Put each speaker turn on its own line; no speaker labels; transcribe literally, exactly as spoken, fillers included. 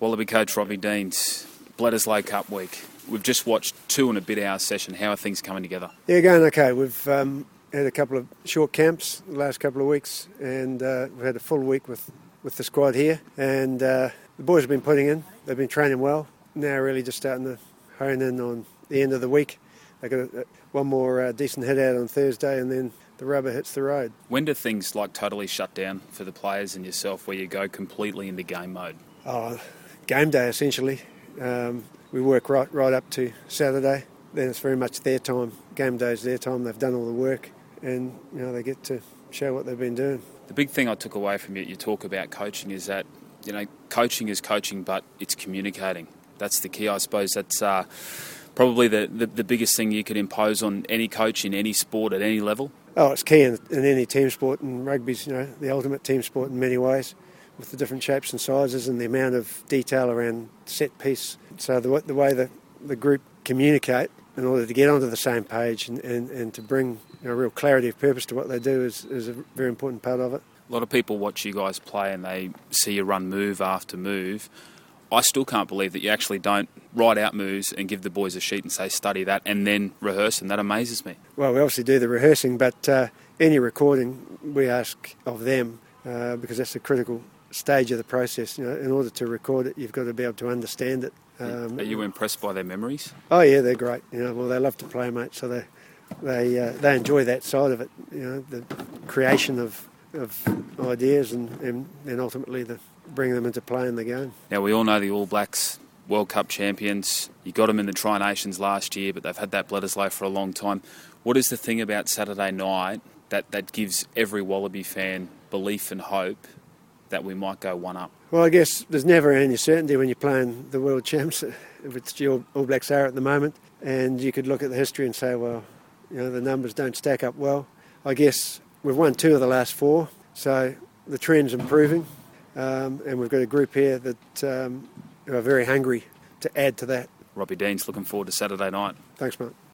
Wallaby coach Robbie Deans, Bledisloe Cup week. We've just watched two and a bit hour session. How are things coming together?
Yeah, going okay. We've um, had a couple of short camps the last couple of weeks, and uh, we've had a full week with, with the squad here. And uh, the boys have been putting in. They've been training well. Now really just starting to hone in on the end of the week. They've got a, one more uh, decent hit out on Thursday, and then the rubber hits the road.
When do things like totally shut down for the players and yourself, where you go completely into game mode?
Oh, game day essentially. Um, we work right right up to Saturday. Then it's very much their time. Game day's their time. They've done all the work, and you know they get to show what they've been doing.
The big thing I took away from you, you talk about coaching, is that you know coaching is coaching, but it's communicating. That's the key, I suppose. That's uh, probably the, the the biggest thing you could impose on any coach in any sport at any level.
Oh, it's key in, in any team sport, and rugby's, you know, the ultimate team sport in many ways, with the different shapes and sizes and the amount of detail around set piece. So the, the way that the group communicate in order to get onto the same page and, and, and to bring you know, real clarity of purpose to what they do is, is a very important part of it.
A lot of people watch you guys play and they see you run move after move. I still can't believe that you actually don't write out moves and give the boys a sheet and say, study that, and then rehearse, and that amazes me.
Well, we obviously do the rehearsing, but uh, any recording we ask of them, uh, because that's a critical stage of the process. You know, in order to record it, you've got to be able to understand it. Um,
Are you impressed by their memories?
Oh yeah, they're great. You know, well, they love to play, mate, so they they uh, they enjoy that side of it. You know, the creation of of ideas and, and, and ultimately the bring them into play in the game.
Now, we all know the All Blacks World Cup champions. You got them in the Tri-Nations last year, but they've had that Bledisloe for a long time. What is the thing about Saturday night that, that gives every Wallaby fan belief and hope that we might go one up?
Well, I guess there's never any certainty when you're playing the world champs, which the All Blacks are at the moment. And you could look at the history and say, well, you know, the numbers don't stack up well. I guess we've won two of the last four, so the trend's improving. Um, and we've got a group here that um, are very hungry to add to that.
Robbie Deans, looking forward to Saturday night.
Thanks, mate.